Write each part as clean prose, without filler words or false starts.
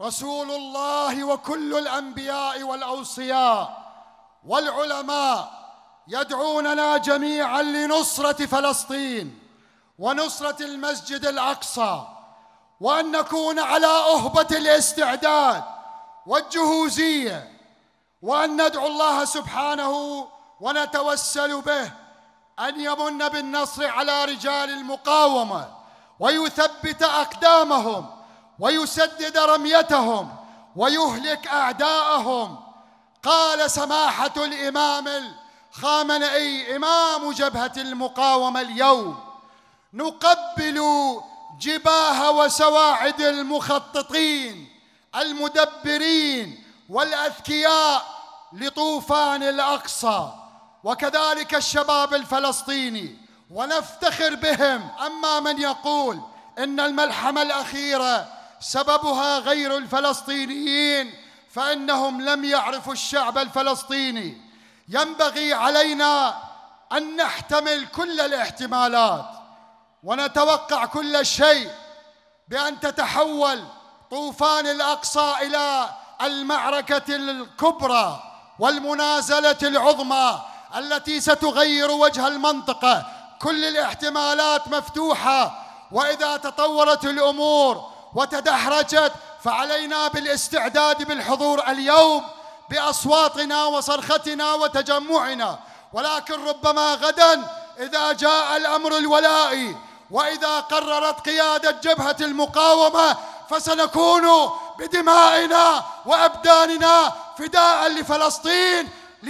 رسول الله وكل الأنبياء والأوصياء والعلماء يدعوننا جميعا لنصرة فلسطين ونصرة المسجد الأقصى، وأن نكون على أهبة الاستعداد والجهوزية، وأن ندعو الله سبحانه ونتوسل به أن يمن بالنصر على رجال المقاومة ويثبت أقدامهم ويسدد رميتهم ويهلك أعداءهم. قال سماحة الإمام الخامنئي إمام جبهة المقاومة اليوم: نقبل جباه وسواعد المخططين المدبرين والأذكياء لطوفان الأقصى، وكذلك الشباب الفلسطيني، ونفتخر بهم. أما من يقول إن الملحمة الأخيرة سببها غير الفلسطينيين فإنهم لم يعرفوا الشعب الفلسطيني. ينبغي علينا أن نحتمل كل الاحتمالات ونتوقع كل شيء بأن تتحول طوفان الأقصى إلى المعركة الكبرى والمنازلة العظمى التي ستغير وجه المنطقة. كل الاحتمالات مفتوحة، وإذا تطورت الأمور وتدحرجت فعلينا بالاستعداد بالحضور اليوم بأصواتنا وصرختنا وتجمعنا. ولكن ربما غدا إذا جاء الأمر الولائي وإذا قررت قيادة جبهة المقاومة فسنكون بدمائنا وأبداننا فداء لفلسطين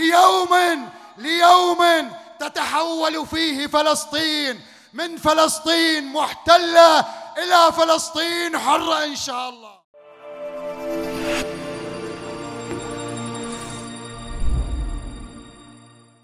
ليوم تتحول فيه فلسطين من فلسطين محتلة إلى فلسطين حرة إن شاء الله.